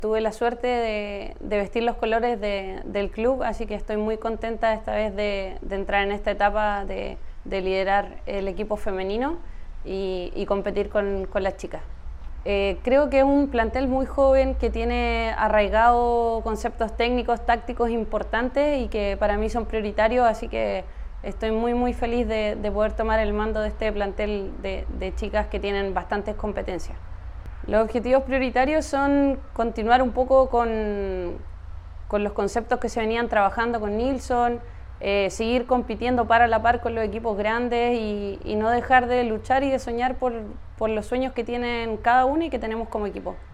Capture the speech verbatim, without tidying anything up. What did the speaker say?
Tuve la suerte de, de vestir los colores de, del club, así que estoy muy contenta esta vez de, de entrar en esta etapa de, de liderar el equipo femenino y, y competir con, con las chicas. Eh, creo que es un plantel muy joven que tiene arraigado conceptos técnicos, tácticos importantes y que para mí son prioritarios, así que estoy muy muy feliz de, de poder tomar el mando de este plantel de, de chicas que tienen bastantes competencias. Los objetivos prioritarios son continuar un poco con, con los conceptos que se venían trabajando con Nilsson, eh, seguir compitiendo par a la par con los equipos grandes y, y no dejar de luchar y de soñar por, por los sueños que tienen cada uno y que tenemos como equipo.